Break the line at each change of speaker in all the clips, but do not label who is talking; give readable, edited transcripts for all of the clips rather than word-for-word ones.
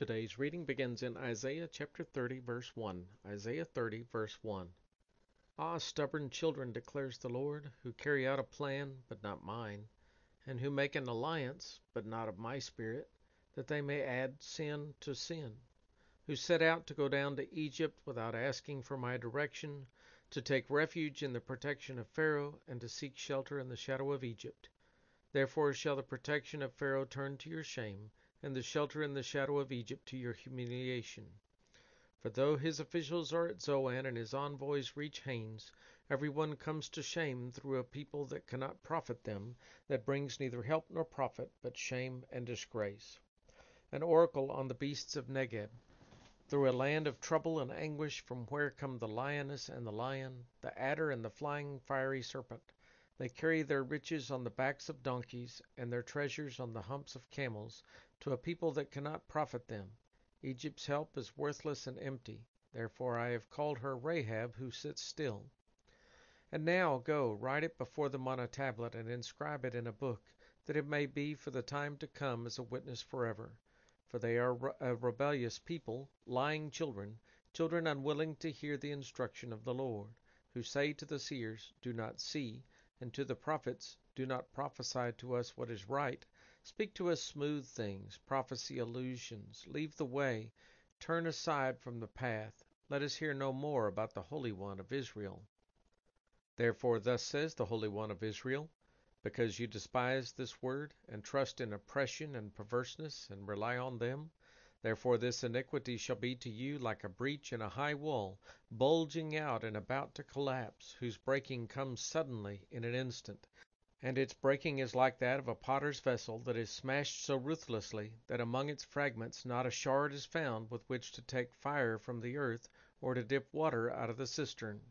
Today's reading begins in Isaiah chapter 30, verse 1. Isaiah 30, verse 1. Ah, stubborn children, declares the Lord, who carry out a plan, but not mine, and who make an alliance, but not of my spirit, that they may add sin to sin, who set out to go down to Egypt without asking for my direction, to take refuge in the protection of Pharaoh, and to seek shelter in the shadow of Egypt. Therefore shall the protection of Pharaoh turn to your shame, and the shelter in the shadow of Egypt to your humiliation. For though his officials are at Zoan and his envoys reach Hanes, every one comes to shame through a people that cannot profit them, that brings neither help nor profit, but shame and disgrace. An oracle on the beasts of Negeb. Through a land of trouble and anguish, from where come the lioness and the lion, the adder and the flying fiery serpent. They carry their riches on the backs of donkeys, and their treasures on the humps of camels, to a people that cannot profit them. Egypt's help is worthless and empty. Therefore I have called her Rahab, who sits still. And now go, write it before them on a tablet, and inscribe it in a book, that it may be for the time to come as a witness forever. For they are a rebellious people, lying children, children unwilling to hear the instruction of the Lord, who say to the seers, Do not see, and to the prophets, Do not prophesy to us what is right. Speak to us smooth things, prophesy illusions. Leave the way, turn aside from the path. Let us hear no more about the Holy One of Israel. Therefore thus says the Holy One of Israel, because you despise this word, and trust in oppression and perverseness, and rely on them, therefore this iniquity shall be to you like a breach in a high wall, bulging out and about to collapse, whose breaking comes suddenly in an instant. And its breaking is like that of a potter's vessel that is smashed so ruthlessly that among its fragments not a shard is found with which to take fire from the earth, or to dip water out of the cistern.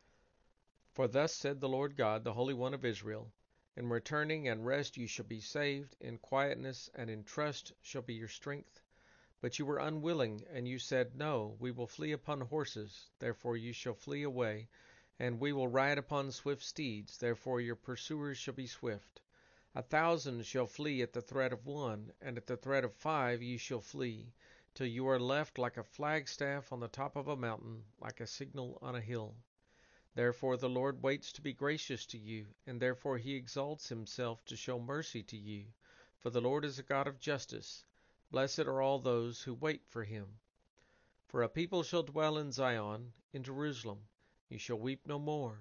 For thus said the Lord God, the Holy One of Israel, In returning and rest you shall be saved, in quietness and in trust shall be your strength. But you were unwilling, and you said, No, we will flee upon horses, therefore you shall flee away, and we will ride upon swift steeds, therefore your pursuers shall be swift. 1,000 shall flee at the threat of one, and at the threat of 5 ye shall flee, till you are left like a flagstaff on the top of a mountain, like a signal on a hill. Therefore the Lord waits to be gracious to you, and therefore he exalts himself to show mercy to you. For the Lord is a God of justice. Blessed are all those who wait for him. For a people shall dwell in Zion, in Jerusalem. You shall weep no more.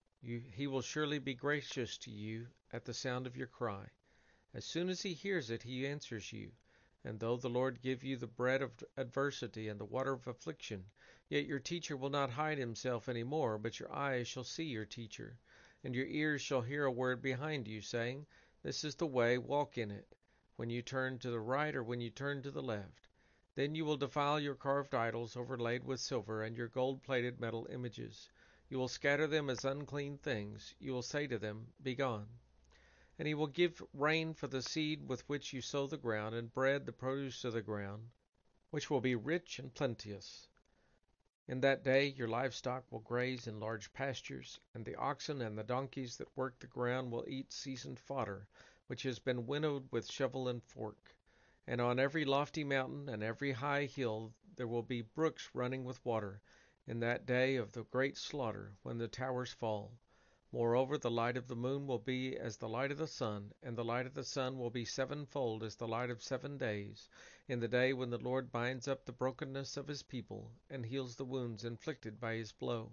He will surely be gracious to you at the sound of your cry. As soon as he hears it, he answers you. And though the Lord give you the bread of adversity and the water of affliction, yet your teacher will not hide himself any more, but your eyes shall see your teacher, and your ears shall hear a word behind you, saying, This is the way, walk in it, when you turn to the right or when you turn to the left. Then you will defile your carved idols overlaid with silver, and your gold-plated metal images. You will scatter them as unclean things. You will say to them, Begone. And he will give rain for the seed with which you sow the ground, and bread the produce of the ground, which will be rich and plenteous. In that day your livestock will graze in large pastures, and the oxen and the donkeys that work the ground will eat seasoned fodder, which has been winnowed with shovel and fork. And on every lofty mountain and every high hill there will be brooks running with water, in that day of the great slaughter, when the towers fall. Moreover, the light of the moon will be as the light of the sun, and the light of the sun will be sevenfold as the light of 7 days, in the day when the Lord binds up the brokenness of his people, and heals the wounds inflicted by his blow.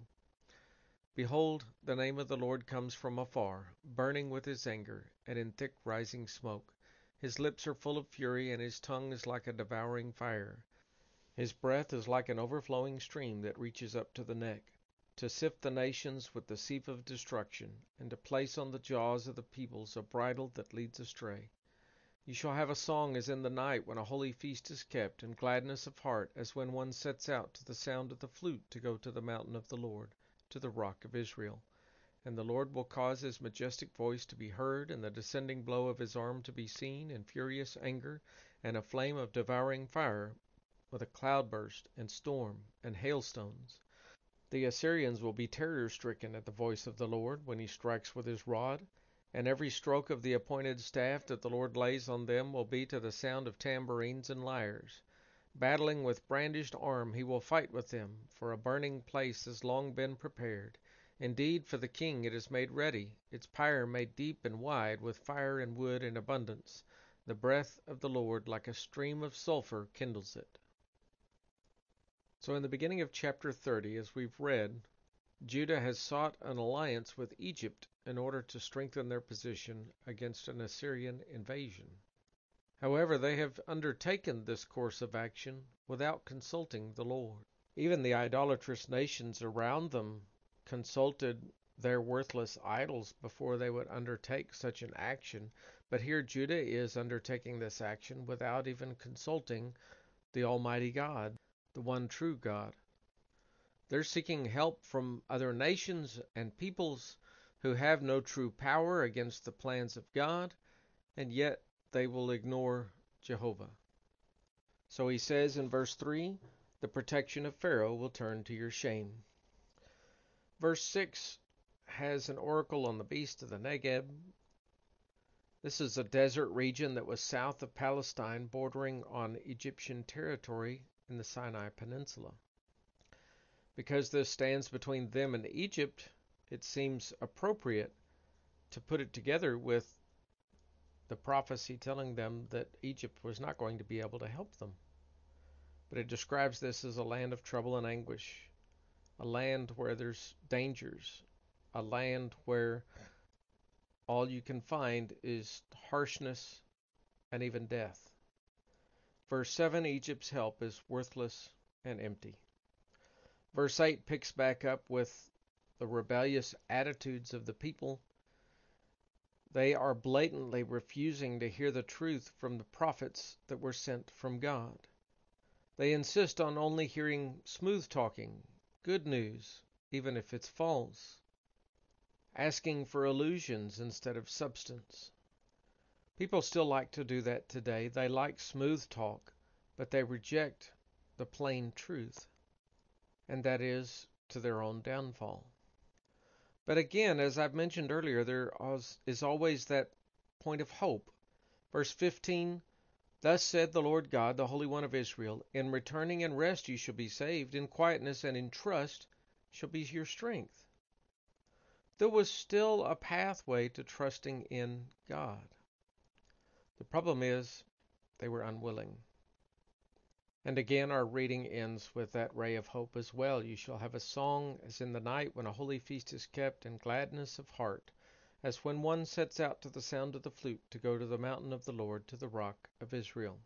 Behold, the name of the Lord comes from afar, burning with his anger, and in thick rising smoke. His lips are full of fury, and his tongue is like a devouring fire. His breath is like an overflowing stream that reaches up to the neck, to sift the nations with the sieve of destruction, and to place on the jaws of the peoples a bridle that leads astray. You shall have a song as in the night when a holy feast is kept, and gladness of heart as when one sets out to the sound of the flute to go to the mountain of the Lord, to the rock of Israel. And the Lord will cause his majestic voice to be heard, and the descending blow of his arm to be seen, in furious anger, and a flame of devouring fire, with a cloudburst, and storm, and hailstones. The Assyrians will be terror-stricken at the voice of the Lord when he strikes with his rod, and every stroke of the appointed staff that the Lord lays on them will be to the sound of tambourines and lyres. Battling with brandished arm, he will fight with them, for a burning place has long been prepared. Indeed, for the king it is made ready, its pyre made deep and wide, with fire and wood in abundance. The breath of the Lord, like a stream of sulphur, kindles it. So in the beginning of chapter 30, as we've read, Judah has sought an alliance with Egypt in order to strengthen their position against an Assyrian invasion. However, they have undertaken this course of action without consulting the Lord. Even the idolatrous nations around them consulted their worthless idols before they would undertake such an action. But here Judah is undertaking this action without even consulting the Almighty God, the one true God. They're seeking help from other nations and peoples who have no true power against the plans of God, and yet they will ignore Jehovah. So he says in verse 3, the protection of Pharaoh will turn to your shame. Verse 6 has an oracle on the beast of the Negeb. This is a desert region that was south of Palestine, bordering on Egyptian territory in the Sinai Peninsula. Because this stands between them and Egypt, it seems appropriate to put it together with the prophecy telling them that Egypt was not going to be able to help them. But it describes this as a land of trouble and anguish, a land where there's dangers, a land where all you can find is harshness and even death. Verse 7, Egypt's help is worthless and empty. Verse 8 picks back up with the rebellious attitudes of the people. They are blatantly refusing to hear the truth from the prophets that were sent from God. They insist on only hearing smooth talking, good news, even if it's false, asking for illusions instead of substance. People still like to do that today. They like smooth talk, but they reject the plain truth, and that is to their own downfall. But again, as I've mentioned earlier, there is always that point of hope. Verse 15, thus said the Lord God, the Holy One of Israel, in returning and rest you shall be saved, in quietness and in trust shall be your strength. There was still a pathway to trusting in God. The problem is they were unwilling. And again our reading ends with that ray of hope as well. You shall have a song as in the night when a holy feast is kept, and gladness of heart, as when one sets out to the sound of the flute to go to the mountain of the Lord, to the rock of Israel.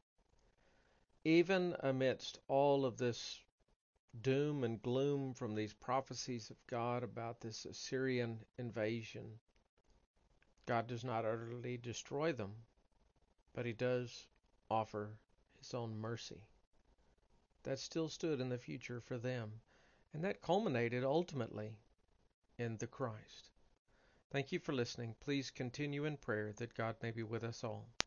Even amidst all of this doom and gloom from these prophecies of God about this Assyrian invasion, God does not utterly destroy them, but he does offer his own mercy. That still stood in the future for them, and that culminated ultimately in the Christ. Thank you for listening. Please continue in prayer that God may be with us all.